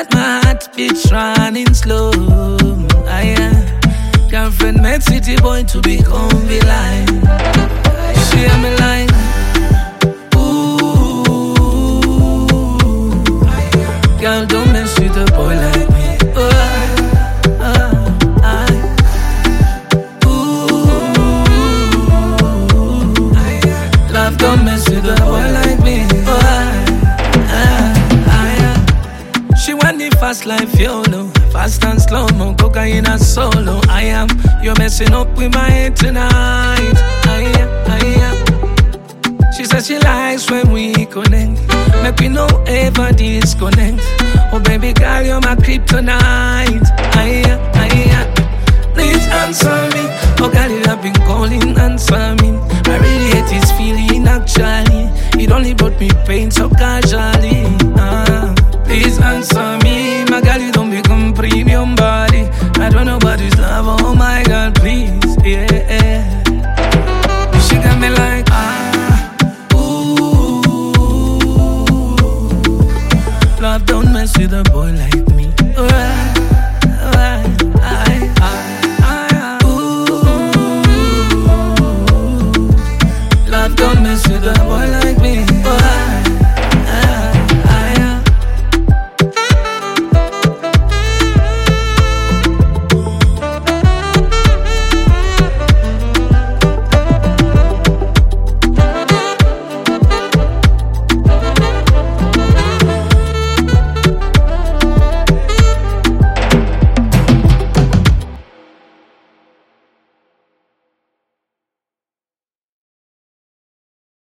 got my heart beats running slow. Girlfriend met city boy to become villain. She hear me like, ooh, girl, don't mess with a boy like me. Love, don't mess with a boy like me. She want the fast life, YOLO. Fast and slow-mo, cocaine and solo. You're messing up with my head tonight. She says she likes when we connect. Make me no ever disconnect. Oh baby girl, you're my kryptonite. Please answer me. Oh girl, you have been calling, answer me. I really hate this feeling actually. It only brought me pain so casually. Please answer me. My girl, you don't become premium body. I don't know what is love, oh my God, please, yeah. She got me like, ooh. Love, don't mess with a boy like me. Ooh. Love, don't mess with a boy like me.